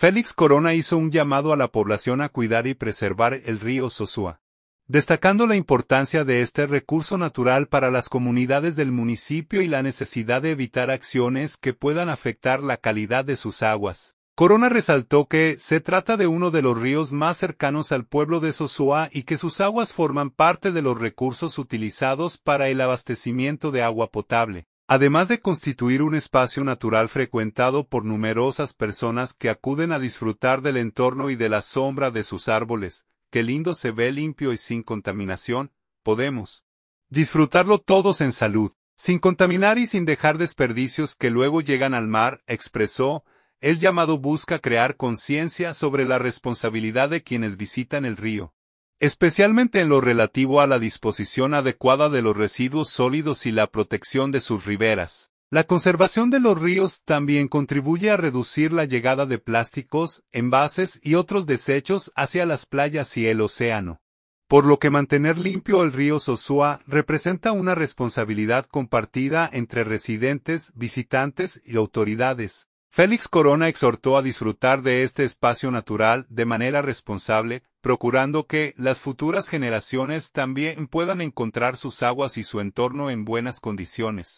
Félix Corona hizo un llamado a la población a cuidar y preservar el río Sosúa, destacando la importancia de este recurso natural para las comunidades del municipio y la necesidad de evitar acciones que puedan afectar la calidad de sus aguas. Corona resaltó que se trata de uno de los ríos más cercanos al pueblo de Sosúa y que sus aguas forman parte de los recursos utilizados para el abastecimiento de agua potable, además de constituir un espacio natural frecuentado por numerosas personas que acuden a disfrutar del entorno y de la sombra de sus árboles. Qué lindo se ve limpio y sin contaminación, podemos disfrutarlo todos en salud, sin contaminar y sin dejar desperdicios que luego llegan al mar, expresó. El llamado busca crear conciencia sobre la responsabilidad de quienes visitan el río, especialmente en lo relativo a la disposición adecuada de los residuos sólidos y la protección de sus riberas. La conservación de los ríos también contribuye a reducir la llegada de plásticos, envases y otros desechos hacia las playas y el océano, por lo que mantener limpio el río Sosúa representa una responsabilidad compartida entre residentes, visitantes y autoridades. Félix Corona exhortó a disfrutar de este espacio natural de manera responsable, procurando que las futuras generaciones también puedan encontrar sus aguas y su entorno en buenas condiciones.